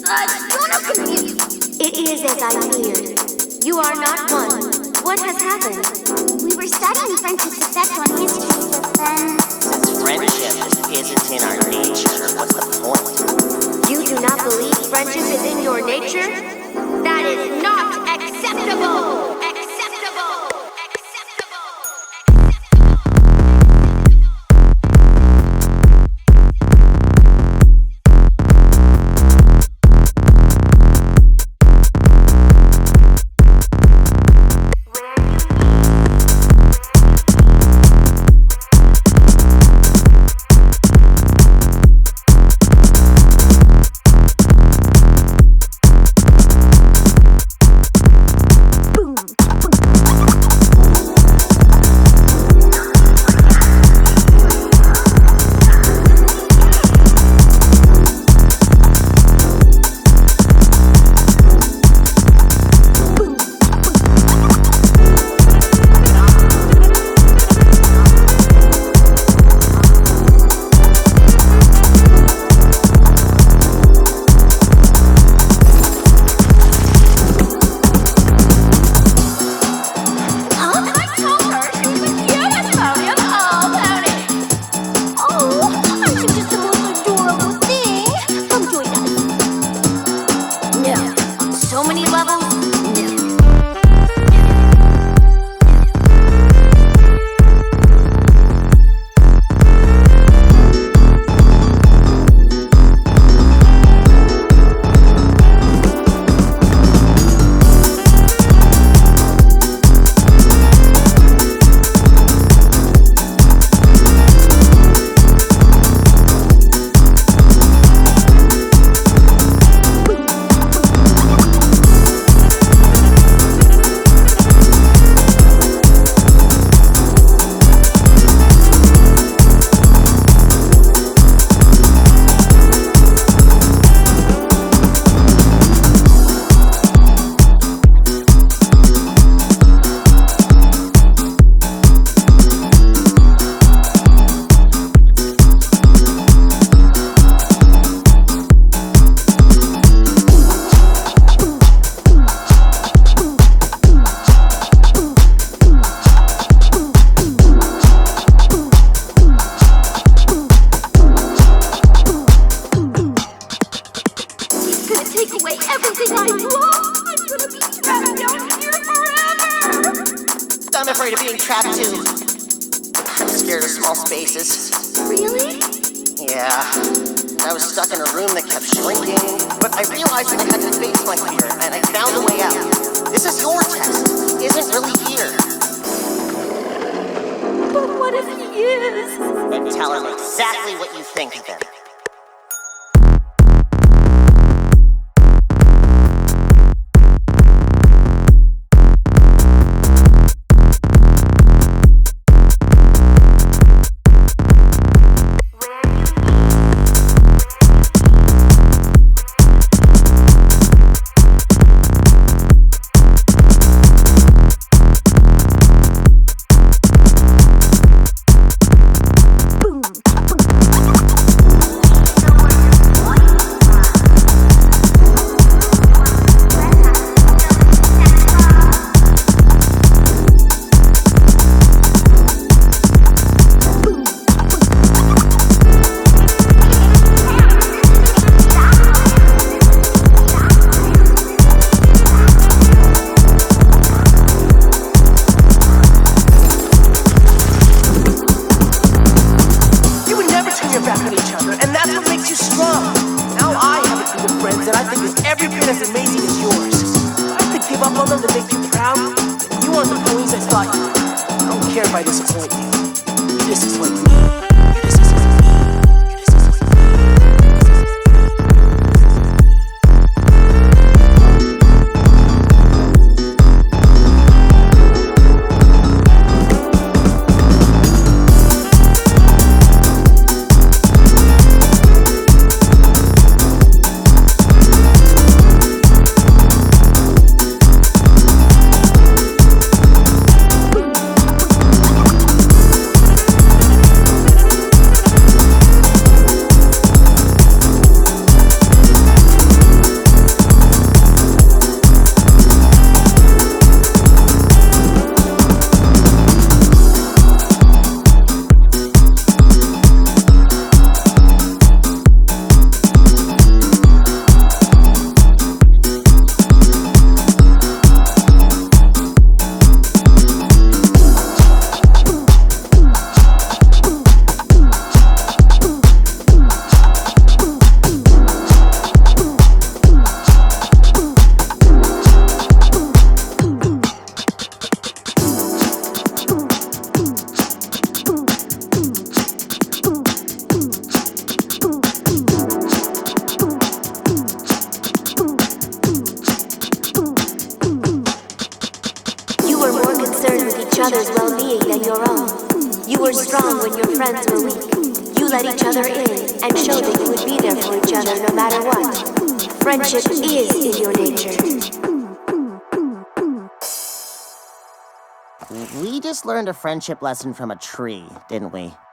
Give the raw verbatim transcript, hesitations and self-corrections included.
Uh, you're not confused. It is as I feared. You are not one. What has happened? We were studying friendship's effect on history, but then... Since friendship isn't in our nature, what's the point? You do not believe friendship is in your nature? That is not acceptable! I'm afraid of being trapped too. I'm scared of small spaces. Really? Yeah. I was stuck in a room that kept shrinking, but I realized that I had to face my fear, and I found a way out. This is your test. He isn't really here. But what if he is? Then tell him exactly what you think of him. strong when your friends were weak. You let each other in and showed that you would be there for each other no matter what. Friendship is in your nature. We just learned a friendship lesson from a tree, didn't we?